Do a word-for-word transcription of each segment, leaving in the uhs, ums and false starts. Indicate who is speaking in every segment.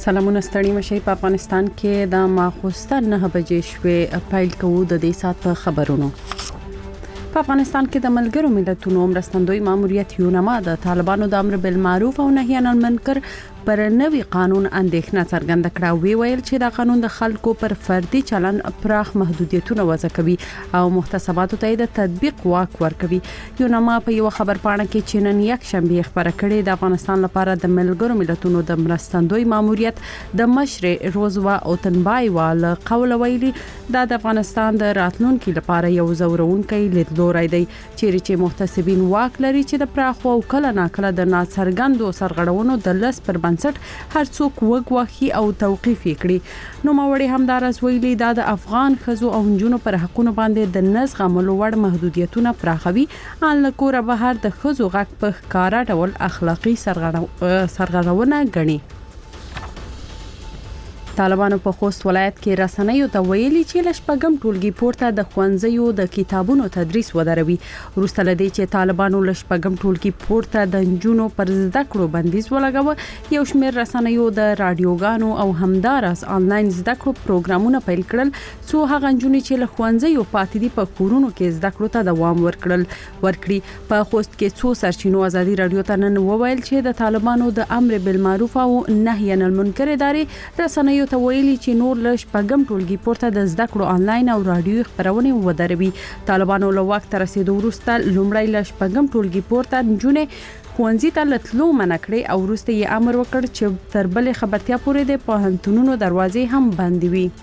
Speaker 1: سلامونه ستړي مشي په افغانستان کې د ماخوستن نه بجې شوې پیل کوو د دې سات په خبرونو. په افغانستان کې د ملګرو ملتونو مرستندوی ماموریت یونما د طالبانو د امر بالمعروف او نهي عن المنکر پر نوی قانون اندېښنه څرګنده کړه. وی ویل چې دا قانون د خلکو پر فردي چلن پراخ محدودیتونه وضع کوي او محتسباتو ته د تطبیق واک ورکوي. یونما په یو خبر پاڼه کې چې نن یک شنبه خبره کړې د افغانستان لپاره د ملګرو ملتونو د مرستندوی ماموریت د مشر روزوا اوتنبای وال قول ویلي دا د افغانستان د راتلونکو لپاره یو زورونکي لیدلوري دی چې محتسبین واک لري چې د پراخ او کله ناکله د ناڅرګندو سرغړونو د لس پر هر څوک وګواهي او توقيف کړي. نو موري همدارس ویلي دا د افغان خزو او نجونو پر حقونو باندې د نزغملو وړ محدودیتونه پراخوي ان لکوره بهر د خزو غږ په کارا ډول اخلاقی سرغړونه غني. طالبانو په خوست ولایت کې رسنیو ته ویلي چې لشپګم ټولګي پورته د خوانځیو د کتابونو تدریس ودروي. وروسته لدی چې طالبانو لشپګم ټولګي پورته د نجونو پر زده کړو بندیز ولګاوه، یو شمېر رسنیو د رادیوګانو او همدارس آنلاین زده کړو پروګرامونه پیل کړل څو هغه نجونې چې له خوانځیو پاتې دي په کورونو کې زده کړو ته دوام ورکړل ورکړي. په خوست کې څو سرچینو ازادي رادیو ته نن وویل چې د طالبانو د امر بالمعروف او نهي عن المنکر ادارې رسنیو ته ویلي چې نور لږ پګم ټولګي پورته د زده کړو آنلاین او رادیو خبرونه ودروي. طالبانو له وخت رسیدو وروسته لومړی لږ پګم ټولګي پورته نجونې خوانځي ته لتلو منع کړې او وروسته یې امر وکړ چې تر بلې خبرتیا پورې د پوهنتونونو دروازې هم بندي وي.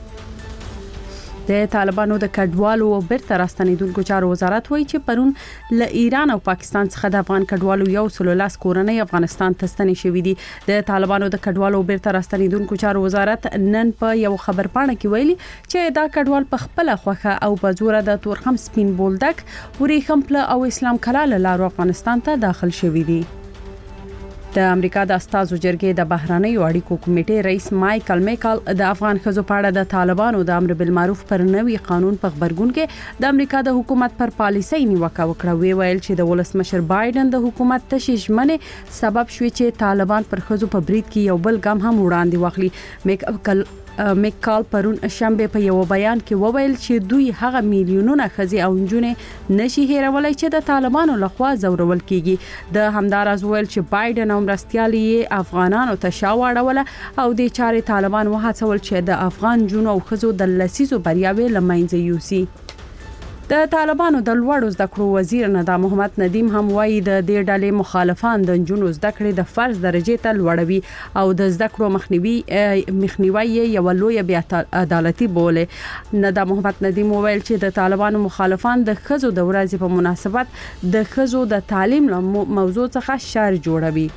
Speaker 1: د طالبانو د کډوالو او بیرته راستنیدونکو چارو وزارت وایي چې پرون له ایران او پاکستان څخه د افغان کډوالو یو سل لاس کورنۍ افغانستان ته ستنې شوې دي. د طالبانو د کډوالو او بیرته راستنیدونکو چارو وزارت نن په یو خبر پاڼه کې ویلي چې دا کډوال په خپل خوخه او په زور د تورخم سپین بولدک ورېخم پله او اسلام کلاله لارو افغانستان ته داخل شوې دي. د امریکا د استازو جرګې د بهرانیو اړیکو کمیټې رئیس مایکل میکال د افغان خزو په اړه د طالبانو د امر بالمعروف پر نوي قانون په خبرګون کې د امریکا د حکومت پر پالیسۍ نیوکه وکړه. وی ویل چې د ولسمشر بایدن د حکومت تشویشمنه سبب شوی چې طالبان پر خزو په برید کې یو بل ګام هم وړاندې واخلي. میکل میکال پرون شنبه په یو بیان کې وویل چې دوی هغه میلیونونه خزي او نجونې نشي هیرولای چې د طالبانو لخوا زورول کیږي. د همدارز ویل چې بایدن او مرستيالي افغانانو ته شاوړول او د چارې طالبان وهڅول چې د افغان جنو او خزو د لسیزو بریاوي لمنځه یوسي. د طالبانو د لوړو زده کړو وزیر ندا محمد ندیم هم وایي د دې ډلې مخالفان د جنو زده کړې د فرض درجه ته لوړوي او د زده کړو مخنیوي مخنیوي یو لوی بیا عدالتي بوله. ندا محمد ندیم ویل چې د طالبانو مخالفان د خزو د ورځې په مناسبت د خزو د تعلیم موضوع څخه شر جوړوي.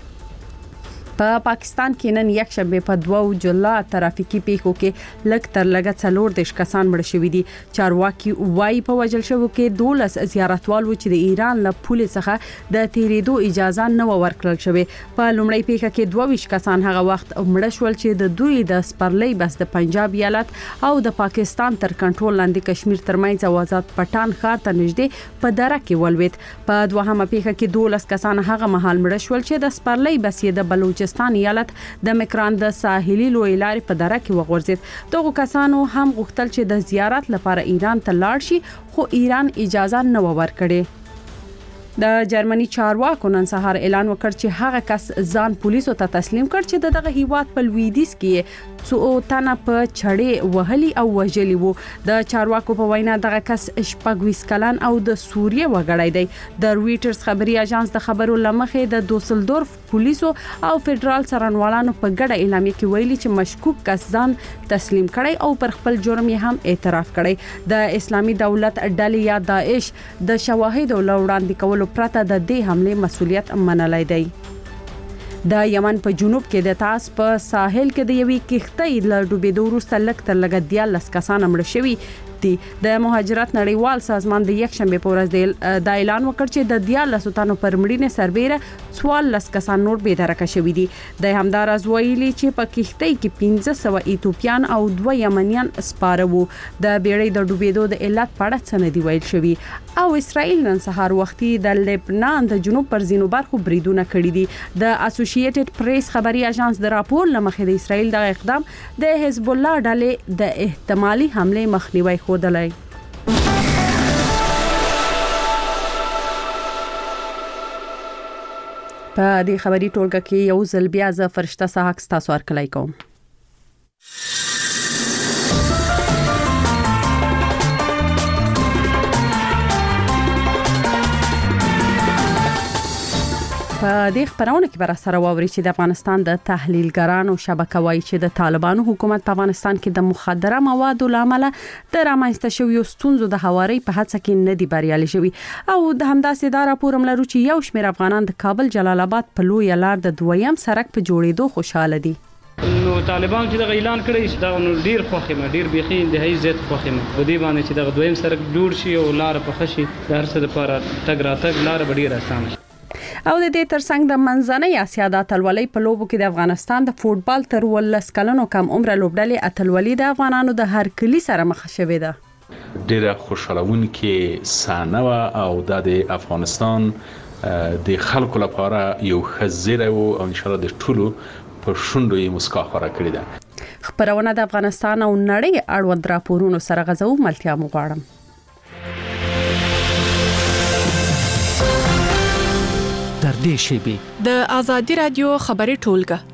Speaker 1: په پا پاکستان کې نن یک شنبه په دوه جولا ترافیکي پیښو کې لږ تر لږه څلور دیش کسان مړ شوي دي. چارواکي وايي په وجل شوو کې دولس زیارتوال و چې د ایران له پولې څخه د تیریدو اجازه نه ورکړل شوې. په لومړی پیښه کې دوه ویش کسان هغه وخت مړ شول چې د دوی د سپرلۍ بس د پنجاب ایالت او د پاکستان تر کنټرول لاندې کشمیر ترمنځ آزاد پټان ښار ته نږدې په دره کې ولوید. په دوهمه پیښه کې دولس کسان هغه مهال مړ شول چې د سپرلۍ بس د بلوچ بلوچستان ایالت د مکران د ساحلي لوی لارې په دره کې وغورځید. دغه کسانو هم غوښتل چې د زیارت لپاره ایران ته لاړ شي خو ایران اجازه نه ورکړي. د جرمني چارواکو نن سهار اعلان وکړ چې هغه کس ځان پولیسو ته تسلیم کړ چې دغه هیواد په لویدیځ کې څو تنه په چړې وهلي او وژلي وو. د چارواکو په وینا دغه کس شپږ ویس کلن او د سوریه وګړی دی. د رويټرز خبري اژانس د خبرو لمخې د دوسلدورف پولیسو او فدرال څارنوالانو په ګډه اعلامیه کې ویلي چې مشکوک کس ځان تسلیم کړي او پر خپل جرم یې هم اعتراف کړي. د اسلامي دولت ډلې یا داعش د شواهد او وړاندې کولو پرته د دې حمله مسؤلیت منلای دی. د یمن په جنوب کې د تاس په ساحل کې د یوې کښتۍ له ډوبېدو وروسته لږ تر لږه دیارلس کسان مړه شوي. دي. د مهاجرت نړیوال سازمان د یک شنبه په ورځ د اعلان وکړ چې د دیارلس تنو پر مړینې سربېره څوارلس کسان نور بې درکه شوي دي. د همداراز ویلي چې په کښتۍ کې پنځه سوه ایتوپیان او دوه یمنیان سپاره وو. د بیړۍ د ډوبېدو د علت په اړه څه نه دی ویل شوی. او اسرائیل نن سهار وختي د لبنان د جنوب پر ځینو برخو بریدونه کړي دي. د اسوسییټډ پریس خبري اژانس د راپور لمخې د اسرائیل د اقدام د حزب الله ډلې د احتمالي حمله مخنیوي خوده. په دې خبري ټولګه کې یو ځل بیا ز فرشته ساحق تاسو ورکلای کوم. په دې خبرونه کې بر سره ووري چې د افغانستان د تحلیلګرانو شبکه وايي چې د طالبانو حکومت په افغانستان کې د مخدره موادو لامل د رامنځته شویو ستونزو د هواري په هڅه کې نه دی بریالي شوی. او د همداسې دا راپور هم لرو چې یو شمېر افغانان د کابل جلال آباد په لوی لار د دویم سړک په جوړېدو خوشاله دي.
Speaker 2: نو طالبان چې د اعلان کړی چې دا نو ډیر خوخه ډیر بيخي انتهایی زیات خوخه په دې باندې چې د دویم سړک جوړ شي او لار په خشي د هر څه لپاره تګ راتګ لار ډیر اسانه شي.
Speaker 1: او د دې ترڅنګ د منځنۍ اسیا د اتلولۍ په لوبو کې د افغانستان د فوټبال تر ولس کلنو کم عمر لوبډلې اتلولۍ د افغانانو د هر کلی سره مخ شوې ده.
Speaker 3: ډیره خوشالون کې سانه او د افغانستان د خلکو لپاره یو خزیره او ان شاء الله د ټولو په شوندو یې مسکا خورا کړی ده.
Speaker 1: خبرونه د افغانستان او نړۍ اړوند راپورونو سره غزو ملتیا مو غواړم.
Speaker 4: در دې شیبې
Speaker 5: د ازادي رادیو خبري ټولګه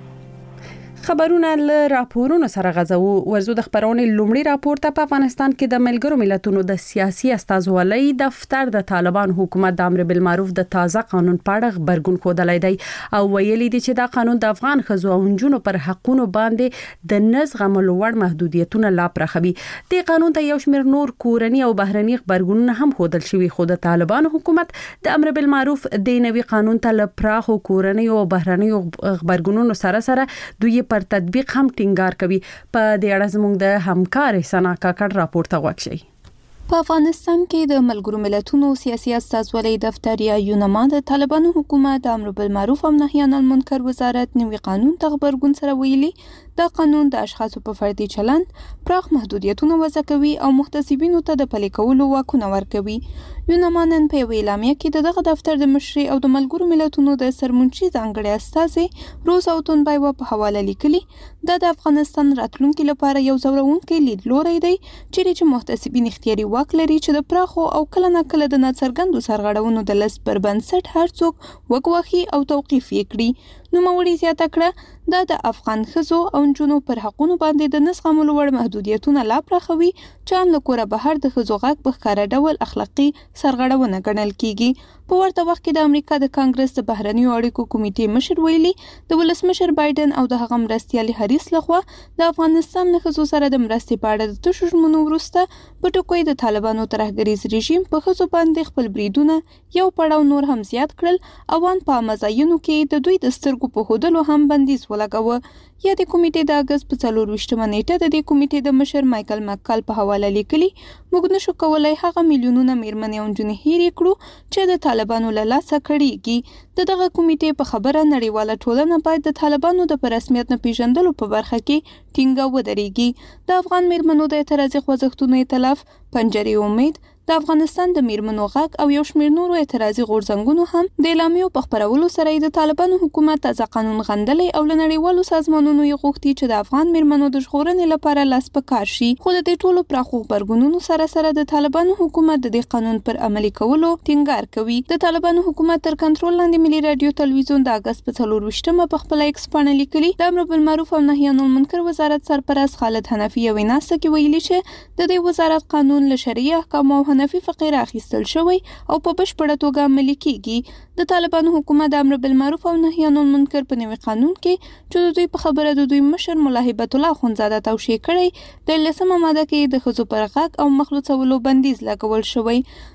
Speaker 1: خبرونه له راپورونو سره غزو. ورزو د خبرونې لومړی راپور ته په افغانستان کې د ملګرو ملتونو د سیاسي استازولۍ دفتر د طالبان حکومت د امر بالمعروف د تازه قانون په اړه خبرګون خودلای دی او ویلي دي چې دا قانون د افغان ښځو او نجونو پر حقونو باندې د نزغملو وړ محدودیتونه لا پرخوي. د قانون ته یو شمېر نور کورنی او بهرني خبرګونونه هم خودل شوی. خو د طالبان حکومت د امر بالمعروف د نوي قانون ته ل پراخو کورنی او بهرني خبرګونونو سره سره دوی پر تطبیق هم ټینګار کوي. په دې اړه زموږ د همکار سنا کاکړ راپور ته وکړي.
Speaker 6: په افغانستان کې د ملګرو ملتونو سیاسي استازولۍ دفتر یا یونما د طالبانو حکومت د امر بالمعروف او نهي عن المنکر وزارت نوي قانون ته خبرګون سره ویلي دا قانون د اشخاصو په فردي چلند پراخ محدودیتونه وضع کوي او محتسبینو ته د پلي کولو واکونه ورکوي. یونما نن په یوه اعلامیه کې دغه دفتر د مشري او د ملګرو ملتونو د سرمنشي ځانګړي استازي روز او تونبای په حواله لیکلي دا د افغانستان راتلونکو لپاره یو ځورونکي لیدلوري دی چې محتسبین اختیاري واک لري چې د پراخو او کله نه کله د ناڅرګندو سرغړونو د لس پر بنسټ هر څوک وګواخي او توقيف کړي. نو موري زیاته کړه دا د افغان ښځو او نجونو پر حقونو باندې د نسخملو وړ محدودیتونه لا پراخوي چې ان لکوره بهر د ښځو غږ په ښکاره ډول اخلاقی سرغړونه ګڼل کیږي. په ورته وخت کې د امریکا د کانګرس د بهرنیو اړیکو کمیټې مشر ویلي د ولسمشر بایدن او د هغه مرستیالي هریس لخوا د افغانستان له ښځو سره د مرستې په اړه د تشو ژمنو وروسته په ټکوي د طالبانو ترهګریز رژیم په ښځو باندې خپل بریدونه یو پړاو نور هم زیات کړل او ان په مزاینو کې د دوی د سترګو په هودلو هم بندیز ولګاوه. یا د کمیټې د اگست په څلورویشتمه نیټه د دې کمیټې د مشر مایکل مکال په حواله لیکلي موږ نشو کولای هغه میلیونونه میرمنې او نجونې هېرې کړو چې د طالبانو له لاسه کړيږي. د دغه کمیټې په خبره نړیواله ټولنه باید د طالبانو د رسمیت نه پیژندلو په برخه کې ټینګه ودرېږي. د افغان میرمنو د اعتراضي خوځښتونو ائتلاف پنجرې امید د افغانستان د میرمنو غږ او یو شمېر نورو اعتراضي غورځنګونو هم د اعلامیو په خبرولو سره د طالبانو حکومت تازه قانون غندلې او له نړیوالو سازمانونو یې غوښتي چې د افغان میرمنو د ژغورنې لپاره لاس په کار شي. خو د دې ټولو پراخو غبرګونونو سره سره د طالبانو حکومت د دې قانون پر عملي کولو ټینګار کوي. د طالبانو حکومت تر کنټرول لاندې ملي رادیو تلویزیون د اگست په څلورویشتمه په خپل ایکس باندې لیکلي د امر بالمعروف او نهي عن المنکر وزارت سرپرست خالد حنفي یو ناسه کې ویلي چې د دې وزارت قانون له شرعي احکام او حنفي فقه راخیستل شوی او په بشپړه توګه عملي کیږي. د طالبانو حکومت د امر بالمعروف او نهي عن المنکر په نوي قانون کې چې د دوی په خبره د دوی مشر ملا هیبت الله اخونزاده توشیح کړی د لسمه ماده کې د ښځو پر غږ او مخلوڅولو بندیز لګول شوی.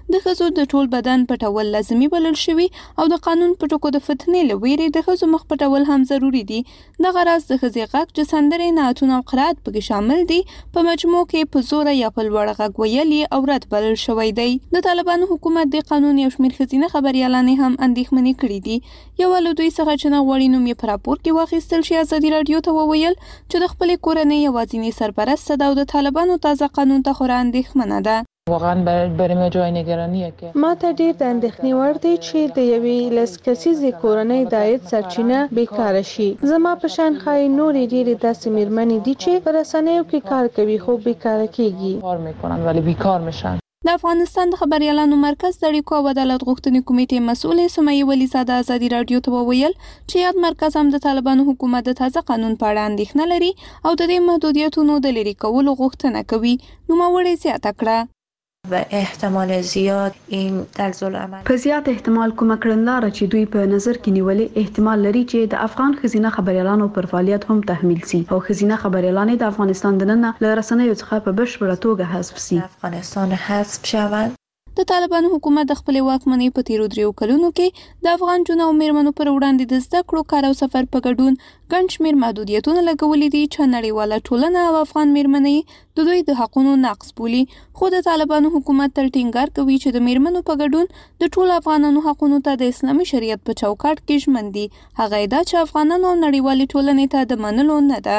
Speaker 6: د ښځو د ټول بدن پټول لازمي بلل شوی او د قانون په ټکو د فتنې له ویرې د ښځو مخ پټول هم ضروري دي. دغه راز د ښځې غږ چې سندرې، نعتونه او قرائت پکې شامل دي په مجموع کې په زوره یا په لوړ غږ ویل یې او رد بلل شوی دی. د طالبانو حکومت د قانون یو شمېر ښځینه خبریالانې هم اندېښمنې کړي دي. یوه له دوی څخه چې نه غواړي نوم یې په راپور کې واخیستل شي ازادي راډیو ته وویل چې د خپلې کورنۍ یوازینۍ سرپرسته ده او د طالبانو تازه قانون ته خورا اندېښمنه ده.
Speaker 7: واقعا برای ما جای نگرانیه که
Speaker 8: ما ته ډیر د اندېښنې وړ دی چې د یوې لس کسیزې کورنۍ د عاید سرچینه بیکاره شي. زما په شان ښایي نورې ډېرې داسې مېرمنې دي چې په رسنیو کې کار کوي خو بیکاره کیږي.
Speaker 7: کار میکنن ولی بیکار میشن.
Speaker 6: د افغانستان د خبریالانو مرکز د اړیکو او عدالت غوښتنې کمیټې مسؤل سمیه ولیزاده ازادي راډیو ته وویل چې یاد مرکز هم د طالبانو حکومت د تازه قانون په اړه اندېښنه لري او د دې محدودیتونو د لرې کولو غوښتنه کوي. نوموړې زیاته کړه
Speaker 9: و احتمال زیاد این طرزالعمل
Speaker 10: په زیات احتمال کومه کړنلاره چې دوی په نظر کې نیولې احتمال لري چې د افغان ښځینه خبریالانو پر فعالیت هم تحمیل سي او ښځینه خبریالانې د افغانستان دننه له رسنیو څخه په بشپړه توګه حذف سي.
Speaker 9: افغانستان حذف شوند.
Speaker 6: د طالبانو حکومت د خپل واکمنۍ په تیرو دریو کلونو کې د افغان جنو او میرمنو پر وړاندې د زده کړو، کار او سفر په ګډون ګڼ شمېر محدودیتونه لګولي دي چې نړیواله ټولنه او افغان میرمنې د دوی د حقونو نقض بولي. خو د طالبانو حکومت تل ټینګار کوي چې د میرمنو په ګډون د ټولو افغانانو حقونو ته د اسلامي شریعت په چوکاټ کې ژمن دي. هغه ادعا چې افغانانو او نړیوالې ټولنې ته د منلو نه ده.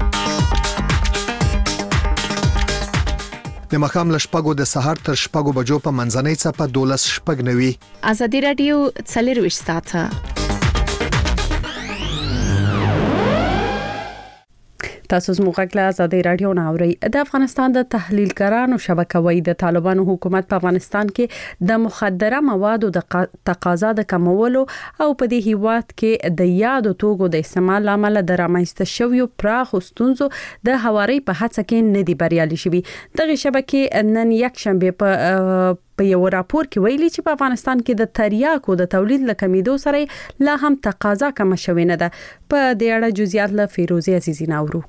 Speaker 11: د مخام له شپږو د سهار تر شپږو بجو په منځنۍ څپه دولس شپږ نوي.
Speaker 5: ازادي راډیو څلرویشت ساعته.
Speaker 1: تاسو زموږ غږ له ازادي راډیو نه اورئ. د افغانستان د تحلیلګرانو شبکه وایي د طالبانو حکومت په افغانستان کې د مخدره موادو د تقاضا د کمولو او په دې هیواد کې د یادو توکو د استعمال لامل د رامنځته شویو پراخ ستونزو د هواري په هڅه کې نه دی بریالي شوی. دغه شبکه نن یک شنبه په په یو راپور کې ویلي چې په افغانستان کې د تریاکو د تولید لکمیدو سره لا هم تقاضا کم شوی نه ده. په دې اړه جزئیات له فیروزي عزیزی ناورو.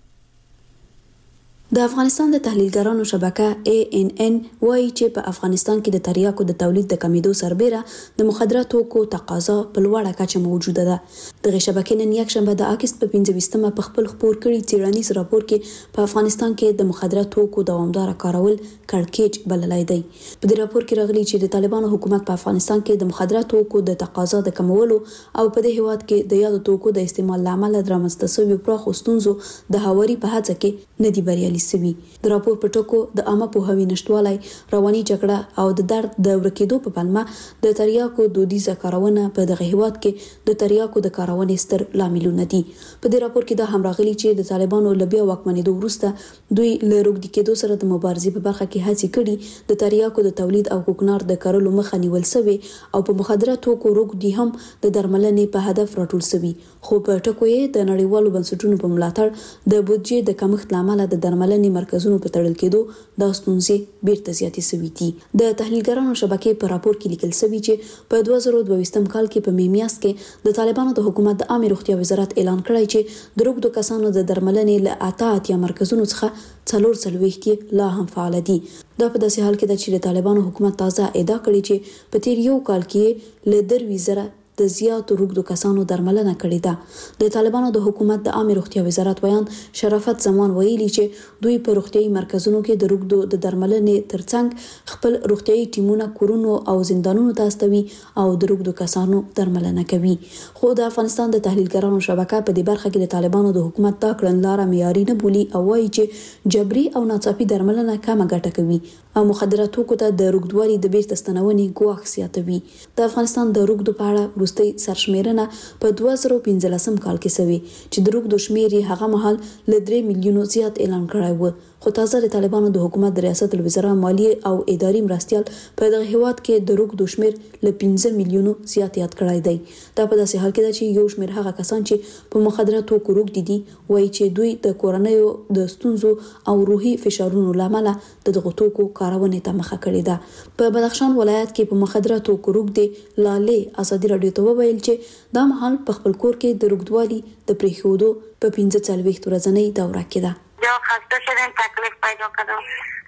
Speaker 12: د افغانستان د تحلیلګرانو شبکه ای ان ان وایي چې په افغانستان کې د تریاکو د تولید د کمیدو سربېره د مخدره توکو تقاضا په لوړه کچه موجوده ده. دغه شبکې نن یک شنبه د اگست په پنځه ویشتمه په خپل خپور کړي څېړنیز راپور کې په افغانستان کې د مخدره توکو دوامدار کارول کړکېچ بللای دی. په دې راپور کې راغلي چې د طالبانو حکومت په افغانستان کې د مخدره توکو د تقاضا د کمولو او په دې هیواد کې د یادو توکو د استعمال لامل د رامنځته شویو پراخو ستونزو د هواري په هڅه کې نه دی بریالي سوي. د راپور په ټکو د عامه پوهاوي نشټوالی، رواني جګړه او د درد د ورکېدو په پلمه د تریاکو دودیزه کارونه په دغه هیواد کې د تریاکو د کارونې ستر لاملونه دي. په دې راپور کې دا هم راغلي چې د طالبانو له بیا واکمنېدو وروسته دوی له روږدي کېدو سره د مبارزې په برخه کې هڅې کړي د تریاکو د تولید او کوکنار د کارولو مخه نیول شوې او په مخدره توکو روږدي هم د درملنې په هدف راټول شوي. خو په ټکو یې د نړیوالو بنسټونو په ملاتړ د بودجې د کمښت لامل د درملنې مرکزونو په تړل کېدو د ستونزې بیرته زیاتې شوې دي. د تحلیلګرانو شبکې په راپور کې لیکل شوی چې په دوه زره دوه ویشتم کال کې په میمیاس کې د طالبانو د حکومت د عامه روغتیا وزارت اعلان کړی چې د روږدو کسانو د درملنې له اته اتیا مرکزونو څخه څلور څلوېښت لا هم فعال دي. دا په داسې حال کې ده چې د طالبانو حکومت تازه ادعا کړې چې په تیر یو کال کې له دروي زره د زیاتو روږدو کسانو درملنه کړې ده. د طالبانو د حکومت د عامه روغتیا وزارت ویان شرافت زمان ویلي چې دوی په روغتيایي مرکزونو کې د روږدو د درملنې ترڅنګ خپل روغتيایي ټیمونه کورونو او زندانونو ته استوي او د روږدو کسانو درملنه کوي. خو د افغانستان د تحلیلګرانو شبکه په دې برخه کې د طالبانو د حکومت دا کړنلاره معیاري نه بولي او وایي چې جبري او ناڅاپي درملنه کمه ګټه کوي او مخدره توکو ته د روږدوالي د بیرته ستنونې ګواښ زیاتوي. د افغانستان د روږدو په اړه وروستۍ سرشمیرنه په دوه زره پنځلسم کال کې شوې چې د روږدو شمیر یې هغه مهال له درې میلیونو زیات اعلان کړی و. خو تازه د طالبانو د حکومت د ریاست الوزرا مالیه او اداري مرستيال په دغه هیواد کې د روږدو شمیر له پنځه میلیونو زیات یاد کړی دی. دا په داسې حال کې ده چې یو شمیر هغه کسان چې په مخدره توکو روږدي دي وایي چې دوی د کورنیو د ستونزو او روحي فشارونو لامل د دغه توکو کارونې ته مخه کړې ده. په بدخشان ولایت کې په مخدره توکو روږدي لالې ازادي راډیو ته وویل چې دا مهال په خپل کور کې د روږدوالي د پریښودو په پنځه څلوېښت ورځنۍ دوره کې ده.
Speaker 13: یا خسته شدیم، تکلیف پیدا کردم،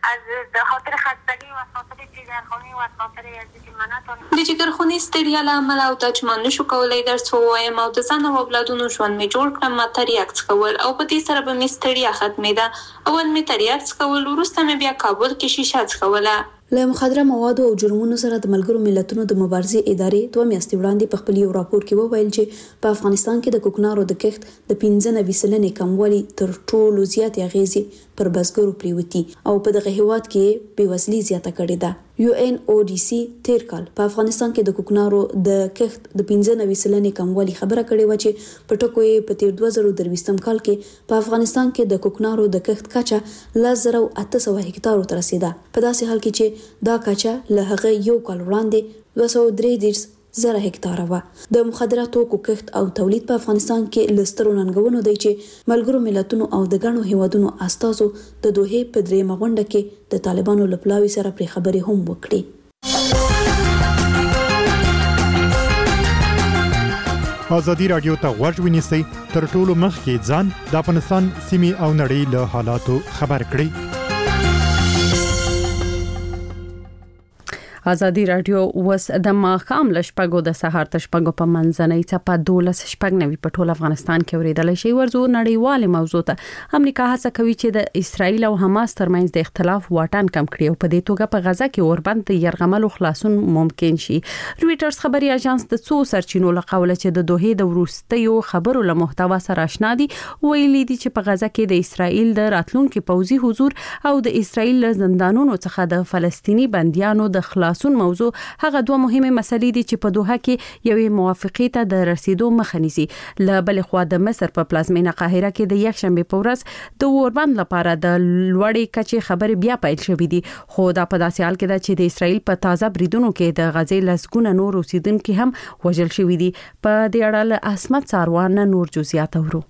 Speaker 13: از به خاطر خستگی و خاطر جگرخونی و خاطر از منات
Speaker 6: د جګرخونی ستړیا له امله او د چې من نشو کولای درس ووایم او د ځان او اولادونو ژوند مې جوړ کړم ما تریاک څکول او په دې سره به مې ستړیا ختمېده. اول مې تریاک څکول وروسته مې بیا کابل کې شیشه څکوله.
Speaker 12: له مخدره موادو او جرمونو سره د ملګرو ملتونو د مبارزې ادارې دوه میاشتې وړاندې په خپل یو راپور کې وویل چې په افغانستان کې د کوکنارو د کښت د پنځه نوي سلنې کموالی تر ټولو زیاتې اغیزې پر بزګرو پریوتي او په دغه هیواد کې بېوزلي زیاته کړې ده. یو ان او ډي سي تیر کال په افغانستان کې د کوکنارو د کښت د پنځه نوي سلنې کموالی خبره کړې و چې په ټکو یې په تیر دوه زره درویشتم کال کې په افغانستان کې د کوکنارو د کښت کچه لس زره اته سوه هکتارو ته رسیده. په داسې حال کې چې دا کچه له هغه یو کال وړاندې دوه سوه درې دېرش زره هکتاره وه. د مخدره توکو کښت او تولید په افغانستان کې له سترو ننګونو دی چې ملګرو ملتونو او د ګڼو هیوادونو استازو د دوحې په درېیمه غونډه کې د طالبانو له پلاوي سره پرې خبرې هم وکړي.
Speaker 14: ازادي راډیو ته غوږ ونیسئ تر ټولو مخکې ځان د افغانستان سیمې او نړۍ له حالاتو خبر کړئ.
Speaker 1: ازادي راډیو وس د ماخام لشپګو د سهار تشپګو په منځنۍ چپه دولس شپږ نوي په ټول افغانستان کې اوریدل شي. ورزو نړیواله موضوع ته امریکا هڅه کوي چې د اسرایل او حماس ترمنځ د اختلاف واټن کم کړي او په دې توګه په غزا کې اوربند د يرغملو خلاصون ممکن شي. رويټرز خبري اژانس د څو سرچینو له قوله چې د دوحې د وروستیو خبرو له محتوا سره آشنا دي ویلي دي چې په غزا کې د اسرایل د راتلونکو پوځي حضور او د اسرایل زندانونو څخه د فلسطینی بنديانو د خلاصون موضوع هغه دوه مهمه مسلې دي چې په دوحه کې یوې موافقې ته د رسیدو مخه نیسي. له بل خوا د مصر په پلازمینه قاهره کې د یک شنبه په ورځ د اوربند لپاره د لوړې کچې خبرې بیا پیل شوې دي خو دا په داسې حال کې ده چې د اسرایل په تازه بریدونو کې د غزې لسګونه نور اوسیدونکو هم وژل شوي دي. په دې اړه له اسمت څاروان نور جزئیات اورو.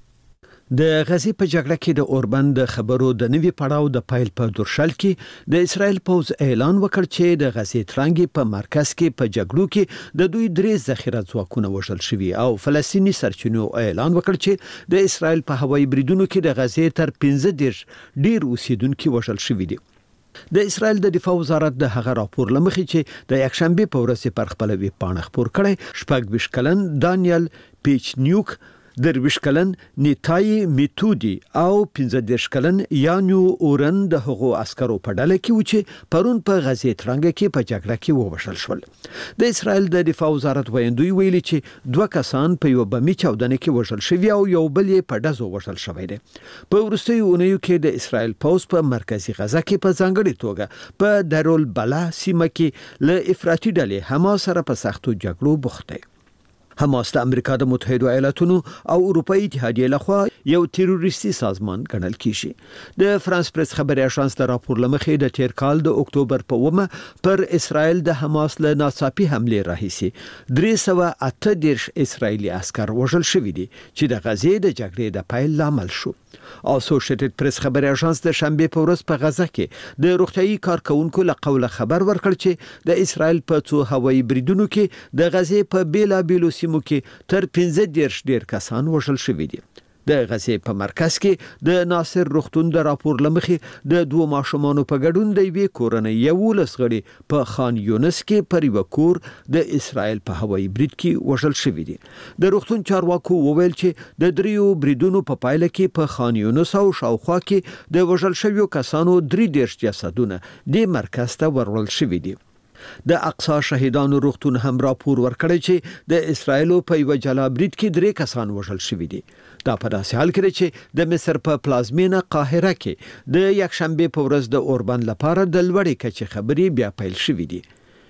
Speaker 15: د غزې په جګړه کې د اوربند خبرو د نوي پړاو د پایل په دورشل کې د اسرایل پوز اعلان وکړ چې د غزې ترانګي په مرکز کې په جګړو کې د دوی درې ذخیره ځواکونه وژل شوي او فلسطینی سرچینو اعلان وکړ چې د اسرایل په هوایي بریدونو کې د غزې تر پنځه دېرش ډیر اوسیدونکو وژل شوي دي. د اسرایل د دفاع وزارت د هغه راپور لمخې چې د یکشنبه په ورځ پر خپل ویب پاڼه خبر کړي شپږ ویشت کلن دانیل پیچنیوک درویش کلن نیتای میتودی او پنځه دېرش کلن یانیو اورن د هغو عسکرو په ډله کې و چې پرون په غزې ترنګ کې په جګړه کې ووژل شول. د اسرایل د دفاع وزارت ویندوی ویلي چې دوه کسان په یو بمي چاودنه کې وژل شوي او یو بل یې په ډزو وژل شوی دی. په وروستیو اونیو کې د اسرایل پوز په مرکزی غزا کې په ځانګړي توګه په دارول بلا سیمه کې له افراطي ډلې حماس سره په سختو جګړو بوخت دی. حماس د امریکا د متحده ایالاتونو او اروپאי اتحادیې لخوا یو تروریستي سازمان ګڼل کیږي. د فرانس پریس خبري اژانس د راپور لمخې د تیر کال د اکتوبر په ومه پر اسرائیل د حماس له ناڅاپي حمله راهیسي درې سوه اته دېرش اسرایلی عسكر وژل شوي دي چې د غزې د جګړې د پیل لامل شو. اسوسییټډ پریس خبري اژانس د شنبه په ورځ په غزه کې د روغتيایي کارکونکو له قوله خبر ورکړ چې د اسرائیل په څو هوایي بریدونو کې د غزې په بیلا بیلو سیمو کې تر پنځه دېرش ډیر کسان وژل شوي دي. د غزې په مرکز کې د ناصر روغتون د راپور لمخې د دوه ماشومانو په ګډون د وی کورنۍ یو لسغړي په خان یونس کې پر یو کور د اسرائیل په هوایي برید کې وژل شوی دي. د روغتون چارواکو وویل چې د دریو بریدونو په پایله کې په خان یونس او شاوخوا کې د وژل شویو کسانو درې دېرش جسدونه د مرکز ته ورول شوی دي. د اقصا شهیدانو روغتون هم راپور ورکړی چې د اسرایلو په یو جلا برید کې درې کسان وژل شوي دي. دا په داسې حال کې چې د مصر په پلازمینه قاهره کې د یکشنبه په ورځ د اوربند لپاره د لوړې کچې خبرې بیا پیل شوې دي.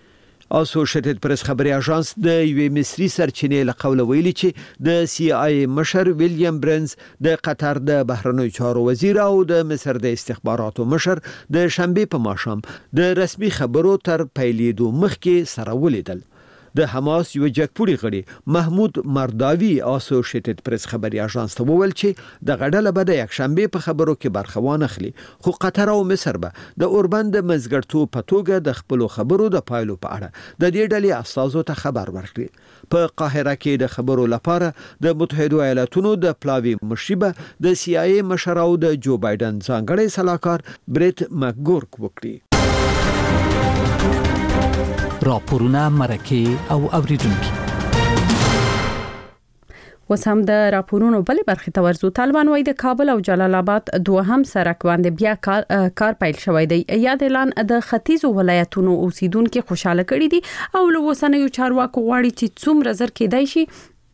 Speaker 15: اسوسییټډ پریس خبري اژانس د یوې مصري سرچینې له قوله ویلي چې د سی آی مشر ویلیام برنز د قطر د بهرنیو چارو وزیر او د مصر د استخباراتو مشر د شنبه په ماښام د رسمي خبرو تر پیلېدو مخکې سره ولیدل. د حماس یو جګپوړي غړي محمود مرداوی اسوسییټډ پریس خبري اژانس ته وویل چې د غډله به د یکشنبه په خبرو کې برخه وانه خلی خو قطر او مصر به د اوربند د مزګړتو په توګه د خپل خبرو د پایلو په اړه د دې ډلې اساسو ته خبر ورکړي. په قاهره کې د خبرو لپاره د متحده ایالاتونو د پلاوی مشربه د سی آی ای مشر او د جو بایدن ځانګړی صلاحکار بریت مکګورک وکړي.
Speaker 4: راپورونه مرکه او اوریدونکو
Speaker 1: وس هم د راپورونو بلې برخې ته ورزو. طالبان وايي د کابل او جلال آباد دوهم سرک باندې بیا کار, کار پیل شوی دی. یاد اعلان د ختیځو ولایتونو اوسیدونکو خوشاله کړي دي او له وسنیو چارواکو غواړي چې څومره زر کېدای شي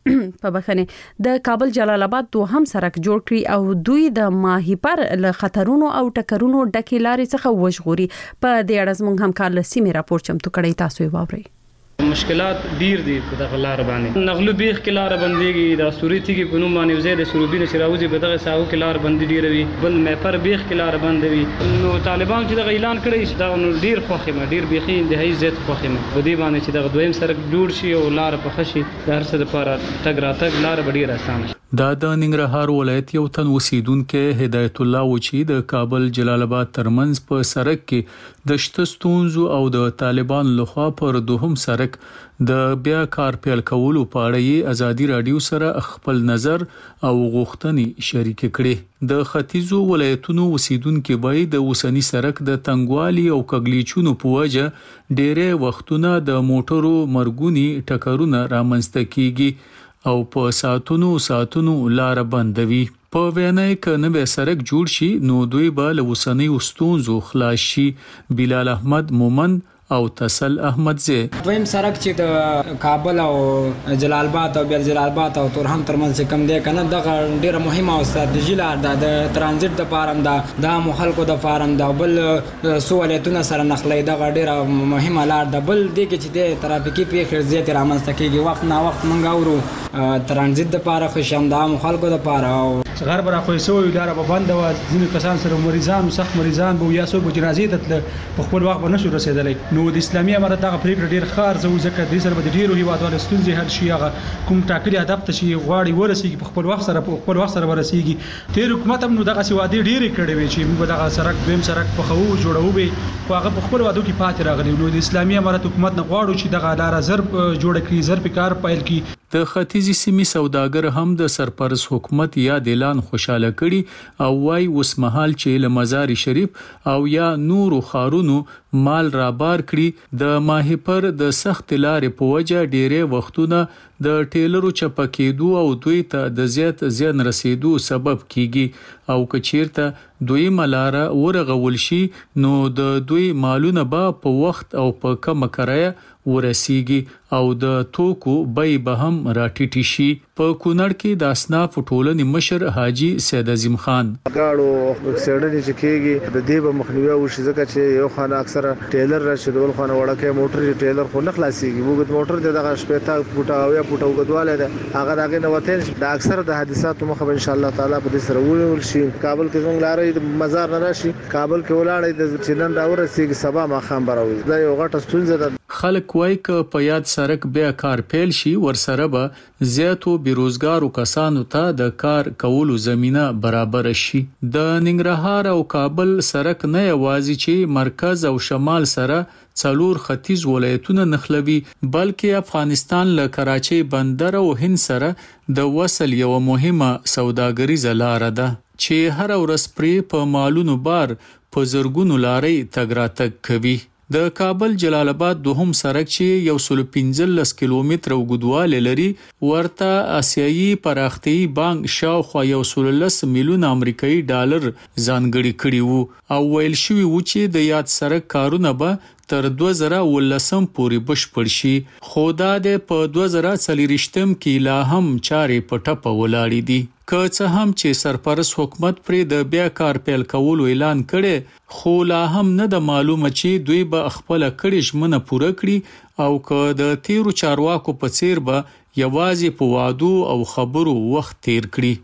Speaker 1: په بخنه د کابل جلال آباد دوهم سرک جوړ کړي او دوی د ماهیپر له خطرونو او ټکرونو ډکې لارې څخه وژغوري. په دې اړه زموږ همکار له سیمې راپور چمتو کړی، تاسو یې واورئ.
Speaker 2: مشکلات ډیر دي په دغه لار باندې. نغلو بیخ کې لار بنديږي، د سوريتي کې په نوم باندې زید سروبینه چې راوځي په دغه ساحو کې لار بندي ډیر وي، بل مېپر بیخ کې لار بندوي. نو طالبان چې دغه اعلان کړی چې دا ډیر خوخه ما ډیر بیخي انتهایی زیات خوخه ما په دې باندې چې دغه دویم سرک جوړ شي او لار په خشي د هر څه لپاره تګ راتګ لار ډیر اسانه شي.
Speaker 16: دا د ننګرهار ولایت یو تن اوسیدونکو هدایت الله و چې د کابل جلال آباد ترمنځ په سرک کې د شته ستونزو او د طالبان لخوا پر دوهم سرک د بیا کار پیل کولو په اړه یې ازادي رادیو سره خپل نظر او غوښتنې شریک کړي. د ختیځو ولایتونو اوسیدونکو وایي د اوسنی سرک د تنګوالي او کګلیچونو په وجه ډېرې وختونه د موټرو مرګونی ټکرونه رامنځته کیږي او په ساتونو ساتونو لار بندوي. په وینای کنه به سرک جوړ شي نو دوی به له وسنۍ ستونزو خلاص شي. بلال احمد مومن او تسل احمد زی
Speaker 17: دویم سرک چې د کابل او جلال آباد او جلال آباد او تورهام ترمنځ کوم دی کنه دغه ډیره مهمه او ستراتیژي لار ده د ترانزیت د فارم ده د مخالکو د فارم ده بل سوالتونه سره نخلې دغه ډیره مهمه لار ده. بل دی چې د ترافیکي پیښې زیات رامنځته کیږي وخت نه وخت مونږ اورو ترانزیت د پاره خوشم ده مخالکو د پاره او
Speaker 18: غر برا خو سوې لار په بند و ځینې کسان سره مریضان سخت مریضان به یا سو په جنازې ته په خپل وخت نشو رسیدلې. نو د اسلامي امارت دغه پریکړه ډیر خار زو ځکه د سره د ډیرو هیوادوالو ستونزې هر شي هغه کوم ټاکلي هدف ته شي غواړي ورسیږي په خپل وخت سره په خپل وخت سره ورسیږي. تیر حکومت هم نو دغه سوادي ډیر کړي وي چې موږ دغه سرک دویم سرک په خو جوړو به خو هغه په خپل وادو کې پاتې راغلی. نو د اسلامي امارت حکومت نه غواړو چې دغه لار زر جوړ کړي زر په کار پایل کړي.
Speaker 16: د ختیځي سیمې سوداګر هم د سرپرست حکومت یا د اعلان خوشاله کړي او وايي اوس مهال چې له مزار شریف او یا نورو خارونو مال رابار کړي د ماهیپر د سخت لارې په وجه ډېرې وختونه د ټیلرو چپکېدو او دوی ته د زیات زیان رسیدو سبب کیږي او کچیرته دوی ملاره ورغول شي نو د دوی مالونه به په وخت او په کم کرایه ورسیږي او د توکو بای به هم راټیټی شي. په کونړ کې د اسناف ټولنې مشر حاجی سید عظیم خان
Speaker 19: غاړو اکسیډنټ چې کېږي د دې به مخنیوي وشي ځکه چې یو خانه اکثره ټیلر راشي ډول خانه وړکه موټر ټیلر خو نه خلاصيږي وګت موټر دغه شپته فوټه او یا فوټه وګدواله ده هغه دغه نه وته د اکثره د حادثاتو مخه ان شاء الله تعالی په دې سره ول شي. کابل کې څنګه لارې مزار نه راشي کابل کې ولاړې د چنن راورسیږي سبا ما خام براوي دا یو غټه ستونزه ده.
Speaker 16: خلک وایي ک په یاد سرک بیا کار پیل شي ورسره به زیاتو بیروزګارو کسانو ته د کار کولو زمينه برابر شي. د ننګرهار او کابل سرک نه یوازې چې مرکز او شمال سره څلور ختیځ ولایتونه نخلوي بلکې افغانستان له کراچۍ بندر او هند سره د وصل یو مهمه سوداګریزه لار ده چې هر ورځ پرې په مالونو بار په زرګونو لارې تګ راتګ کوي. د کابل جلال آباد دوهم سرک چې یو سل پنځلس کیلومتره اوږدوالی لري ورته آسیایي پراختیایي بانک شاوخوا یو سل لس میلیونه امریکایي ډالر ځانګړي کړي وو او ویل شوي و چې د یاد سرک کارونه به تر دوه زره ولسم پورې بشپړ شي خو دا د په دوه زره څلوېښتم کې لا هم چارې په ټپه ولاړې دي. که څه هم چې سرپرست حکومت پرې د بیا کار پیل کولو اعلان کړي خو لا هم نه د معلومه چې دوی به خپل کړي ژمنه پوره کړي او که د تیرو چارواکو په څیر به یوازې په وعدو او خبرو وخت تیر کړي.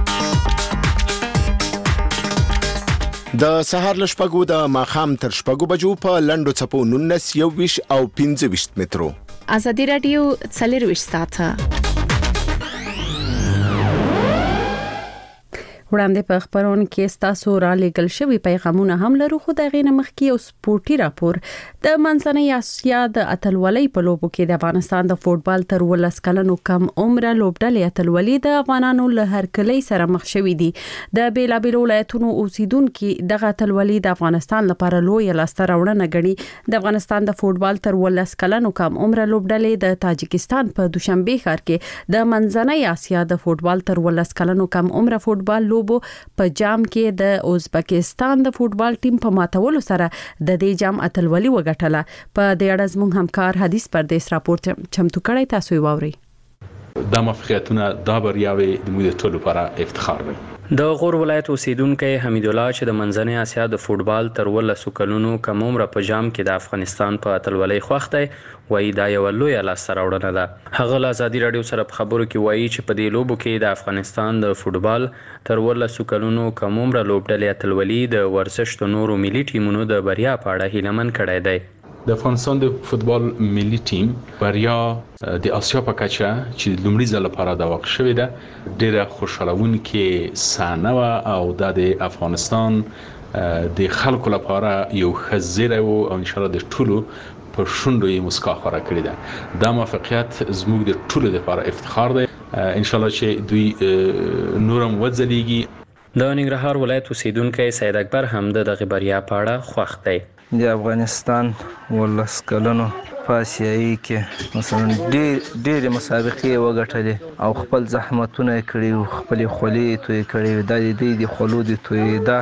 Speaker 20: د سهار لشپګو د ماخام تر شپګو بجو په لندو چپو نونس یو ویش او پنځه ویشت مترو
Speaker 5: ازادي رادیو څلرویشت ساعته
Speaker 1: وړاندې په خبرونه کې ستاسو را لېږل شوی پیغامونه هم لرو، خو د غینه مخکې یو سپورتي راپور د منځنۍ اسیا د اتلولۍ په لوبو کې د افغانستان د فوتبال تر ولس کلنو کم عمره لوبډلې اتلولۍ د افغانانو له هرکلۍ سره مخ شوې دي. د بیلابیلو ولایتونو اوسیدونکو دغه اتلولۍ د افغانستان لپاره لوی لاسته راوړنه ګڼي. د افغانستان د فوتبال تر ولس کلنو کم عمره لوبډلې د تاجکستان په دوشنبه ښار کې د منځنۍ اسیا د فوتبال تر ولس کلنو کم عمره فوتبال په جام کې د ازبکستان د فوتبال ټیم په ماتولو سره د دې جام اتلولي وګټله. په دې اړه زموږ همکار حدیث پردیس راپور چمتو کړی، تاسو یې واورئ.
Speaker 3: دا موفقیتونه د بریاوي د موږ ټولو لپاره افتخار دی.
Speaker 21: د غور ولایت اوسیدونکو حمید الله چې د منځنۍ اسیا د فوتبال تر ولسو کلونو کم عمره په جام کې د افغانستان په اتلولۍ خوښ دی، وایي دا یو لوی لاسته راوړنه ده. هغه له ازادي رادیو سره په خبرو کې وایي چې په دې لوبو کې د افغانستان د فوتبال تر ولسو کلونو کم عمره لوبډلې اتلولي د ورزش د نورو ملي ټیمونو د بریا په اړه هیلهمن کړی دی.
Speaker 3: د افغانستان د فوتبال ملي ټیم بریا د آسیا په کچه چې لومړي ځل لپاره دا واقع شوې ده ډیره خوشالونکې صحنه او د افغانستان د خلکو لپاره یو خزیره او ان شاء الله د ټولو په شوندو یې مسکا خورا کړی ده. دا موفقیت زموږ د ټولو لپاره افتخار دی. ان شاء الله چې دوی نورم وځلېږي.
Speaker 21: د ننګرهار ولایت اوسیدونکو سید اکبر هم د دغه بریا په اړه خوښ دی.
Speaker 22: د افغانستان ولس کلنو په آسیایي کې مثلا ډېر ډېرې مسابقې وګټلې او خپل زحمتونه یې کړي او خپلې خولې توی کړي، دا د دوی د خولو د تویېدا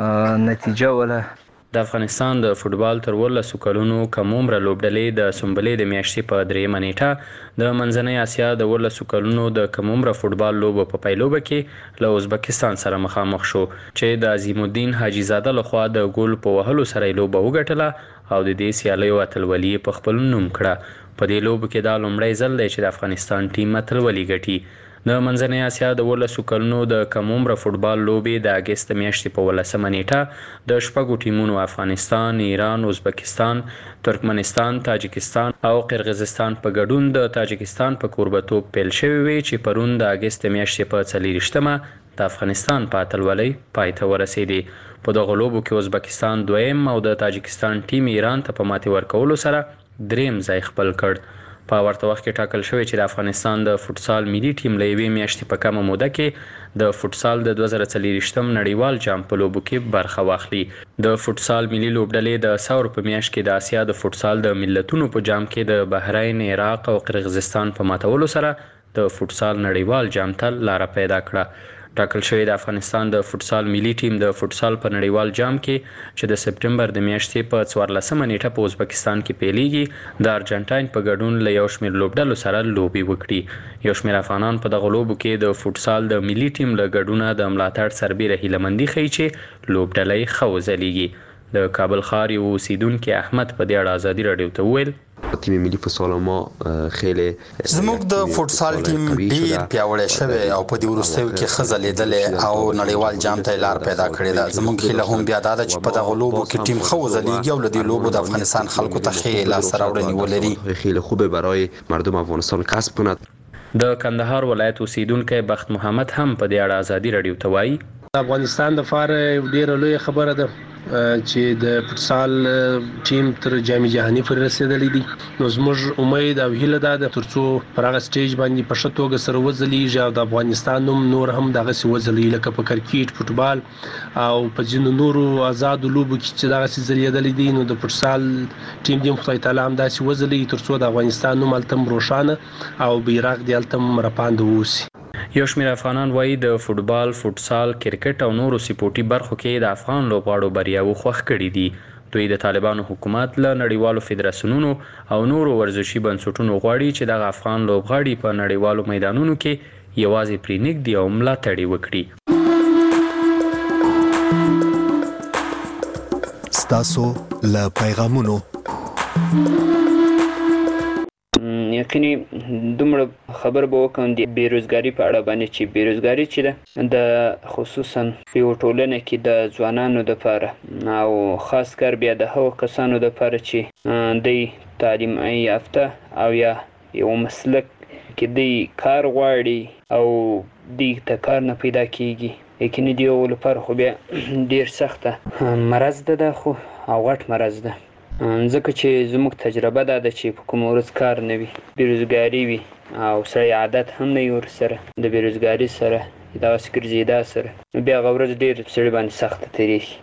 Speaker 22: نتیجه وله.
Speaker 21: د افغانستان د فوتبال تر ولسو کلونو کم عمره لوبډلې د سنبلې د میاشتې په درېیمه نیټه د منځنۍ اسیا د ولسو کلونو د کم عمره فوتبال لوبو په پیلوبه کې له ازبکستان سره مخامخ شو چې د عظیم الدین حاجی زاده لخوا د ګول په وهلو سره لوبه وګټله او د دې سیالیو اتلولي په خپل نوم کړه. په دې لوبو کې دا لومړی ځل دی چې د افغانستان ټیم اتلولي ګټي. د منځنۍ اسیا د ولسو کلونو د کم عمره فوتبال لوبې د اګست میاشتې په ولسمه نیټه د شپږو ټیمونو افغانستان، ایران، ازبکستان، ترکمنستان، تاجکستان او قرغیزستان په ګډون د تاجکستان په کوربتوب پیل شوې وي چې پرون د اګست میاشتې په څلېرویشتمه د افغانستان په اتلولۍ پای ته ورسېدې. په دغه لوبو کې ازبکستان دویم او د تاجکستان ټیم ایران ته په ماتې ورکولو سره دریم ځای خپل کړ. په ورته وخت کې ټاکل شوی چې د افغانستان د فوتسال ملي ټیم له یوې میاشتې په کمه موده کې د فوتسال د دوه زره څلېرویشتم نړیوال جام په لوبو کې برخه واخلي. د فوتسال ملي لوبډلې د ساور په میاشت کې د اسیا د فوتسال د ملتونو په جام کې د بحرین، عراق او قرغیزستان په ماتولو سره د فوتسال نړیوال جام ته لار پیدا کړه. ټاکل شوی د افغانستان د فوتسال ملي ټیم د فوتسال په نړیوال جام کې چې د سپټمبر د میاشتې په څوارلسمه نیټه په ازبکستان کې پیلېږي د ارجنټاین په ګډون له یو شمېر لوبډلو سره لوبې وکړي. یو شمېر افغانان په دغه لوبو کې د فوتسال د ملي ټیم له ګډونه د ملاتړ سربېره هیلهمندي ښیي چې لوبډله یې ښه وځلیږي. د کابل ښار یو اوسیدونکی احمد په دې اړه ازادي رادیو ته وویل
Speaker 23: تیم ملي فوتسال ما خیلی
Speaker 24: زموږ د فوتسال ټیم ډیر پیاوړی شوی او په دې وروستیو کې ښه ځلېدلی او نړیوال جام ته لار پیدا کړې ده. زموږ هیله هم بیا دا ده چې په دغه لوبو کې ټیم ښه وځلیږي او له دې لوبو د افغانستان خلکو ته ښې لاسته راوړنې ولري.
Speaker 23: خیلی خوبه برای مردم افغانستان کسب کند.
Speaker 21: د کندهار ولایت اوسیدونکی بخت محمد هم په دې اړه ازادي رادیو ته وایي
Speaker 25: افغانستان د فار ډیره لوی خبره ده چې د فوتسال ټیم تر جام جهاني پر رسیدلی دي. نو زموږ امید او هیله ده د ترڅو پر هغه سټیج باندې په ښه توګه سره وځلیږي او د افغانستان نوم نور هم دغسې وځلیږي لکه په کرکټ، فوتبال او په ځینو نورو آزادو لوبو کې چې دغسې ځلیدلی دي. نو د فوتسال ټیم دې خدای تعالی همداسې وځلیږي ترڅو د افغانستان نوم هلته هم روښانه او بیرغ دې هلته هم رپانده واوسي.
Speaker 21: یو شمېر افغانان وایي د فوتبال، فوتسال، کرکټ او نورو سپورټي برخو کې د افغان لوبغاړو بریاوو خوښ کړي دي. دوی د طالبانو حکومت له نړیوالو فدراسیونونو او نورو ورزشي بنسټونو غواړي چې دغه افغان لوبغاړي په نړیوالو میدانونو کې یوازې پرې نږدي او ملاتړ یې وکړي.
Speaker 11: ستاسو له پیغامونو
Speaker 26: یقیني دومره خبر به وکړم د بیروزګاري په اړه باندې چې بیروزګاري چې ده د خصوصا په یو ټولنه کې د ځوانانو دپاره او خاص کر بیا د هغو کسانو دپاره چې دوی تعلیم یافته او یا یو مسلک کې دی کار غواړي او دی ته کار نه پیدا کیږي یقیني دی او لپاره خو بیا ډیر سخته مرض ده خو او غټ مرض ده ځکه چې زموږ تجربه ده چې په کوم ورځ کار نه وي بیروزګاری وي او سړی عادت هم نه ور سره د بیروزګاری سره دا سکرزیدا سره بیا غوړز ډیر سړی باندې سخت تیریږي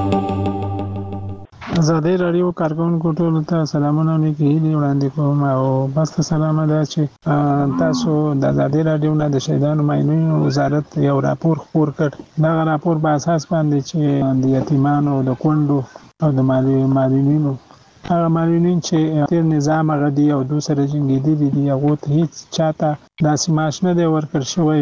Speaker 6: ازادي رادیو کارکونکو ټول ته سلامونه نیکی وړاندې کوم او بس سلام ده چې تاسو د ازادي رادیو نه د شهیدانو ماینونو وزارت یو راپور خپور کړ دا راپور په اساس باندې چې د یتیمانو د کونډو او د معلولینو هغه معلولین چې تیر نظام غدي او دوسره جنګیدي دي هغه ته هیڅ چاته داسې معاش نه دی ورکړ شوی